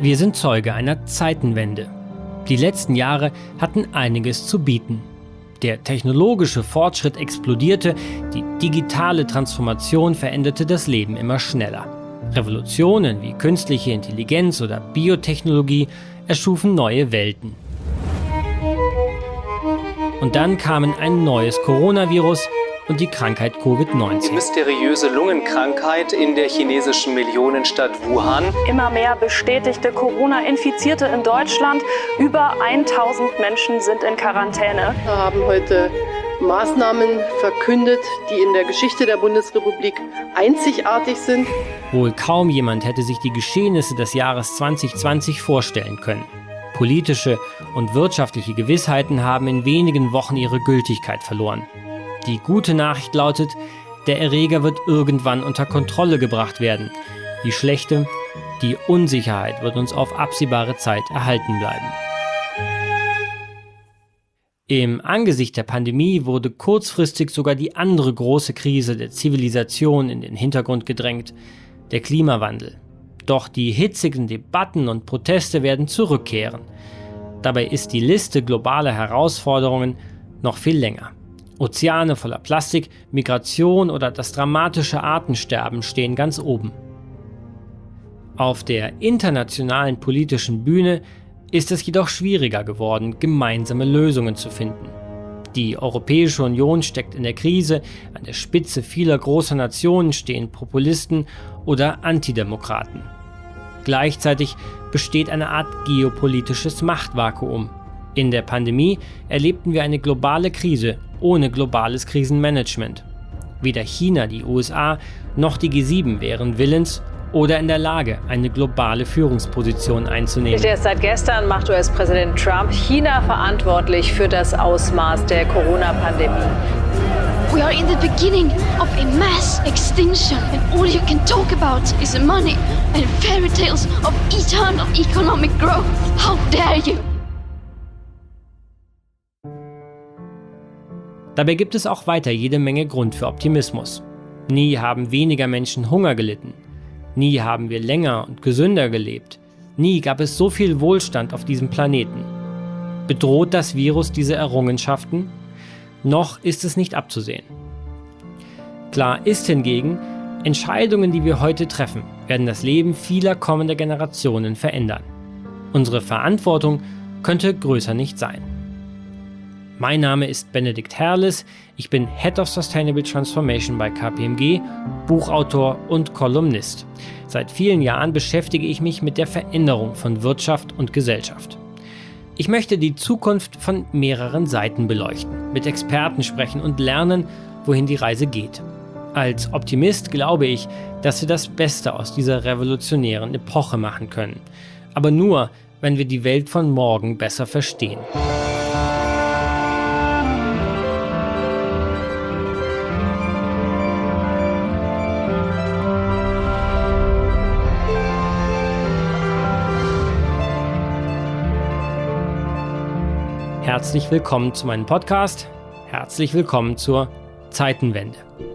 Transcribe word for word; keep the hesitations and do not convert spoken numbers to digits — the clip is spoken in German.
Wir sind Zeuge einer Zeitenwende. Die letzten Jahre hatten einiges zu bieten. Der technologische Fortschritt explodierte, die digitale Transformation veränderte das Leben immer schneller. Revolutionen wie künstliche Intelligenz oder Biotechnologie erschufen neue Welten. Und dann kamen ein neues Coronavirus und die Krankheit Covid neunzehn. Die mysteriöse Lungenkrankheit in der chinesischen Millionenstadt Wuhan. Immer mehr bestätigte Corona-Infizierte in Deutschland. Über tausend Menschen sind in Quarantäne. Wir haben heute Maßnahmen verkündet, die in der Geschichte der Bundesrepublik einzigartig sind. Wohl kaum jemand hätte sich die Geschehnisse des Jahres zwanzig zwanzig vorstellen können. Politische und wirtschaftliche Gewissheiten haben in wenigen Wochen ihre Gültigkeit verloren. Die gute Nachricht lautet, der Erreger wird irgendwann unter Kontrolle gebracht werden. Die schlechte, die Unsicherheit wird uns auf absehbare Zeit erhalten bleiben. Im Angesicht der Pandemie wurde kurzfristig sogar die andere große Krise der Zivilisation in den Hintergrund gedrängt, der Klimawandel. Doch die hitzigen Debatten und Proteste werden zurückkehren. Dabei ist die Liste globaler Herausforderungen noch viel länger. Ozeane voller Plastik, Migration oder das dramatische Artensterben stehen ganz oben. Auf der internationalen politischen Bühne ist es jedoch schwieriger geworden, gemeinsame Lösungen zu finden. Die Europäische Union steckt in der Krise, an der Spitze vieler großer Nationen stehen Populisten oder Antidemokraten. Gleichzeitig besteht eine Art geopolitisches Machtvakuum. In der Pandemie erlebten wir eine globale Krise ohne globales Krisenmanagement. Weder China, die U S A noch die G sieben wären willens oder in der Lage, eine globale Führungsposition einzunehmen. Erst seit gestern macht U S-Präsident Trump China verantwortlich für das Ausmaß der Corona-Pandemie. We are in the beginning of a mass extinction and all you can talk about is money and fairy tales of eternal economic growth. How dare you? Dabei gibt es auch weiter jede Menge Grund für Optimismus. Nie haben weniger Menschen Hunger gelitten. Nie haben wir länger und gesünder gelebt. Nie gab es so viel Wohlstand auf diesem Planeten. Bedroht das Virus diese Errungenschaften? Noch ist es nicht abzusehen. Klar ist hingegen, Entscheidungen, die wir heute treffen, werden das Leben vieler kommender Generationen verändern. Unsere Verantwortung könnte größer nicht sein. Mein Name ist Benedikt Herles, ich bin Head of Sustainable Transformation bei K P M G, Buchautor und Kolumnist. Seit vielen Jahren beschäftige ich mich mit der Veränderung von Wirtschaft und Gesellschaft. Ich möchte die Zukunft von mehreren Seiten beleuchten, mit Experten sprechen und lernen, wohin die Reise geht. Als Optimist glaube ich, dass wir das Beste aus dieser revolutionären Epoche machen können. Aber nur, wenn wir die Welt von morgen besser verstehen. Herzlich willkommen zu meinem Podcast. Herzlich willkommen zur Zeitenwende.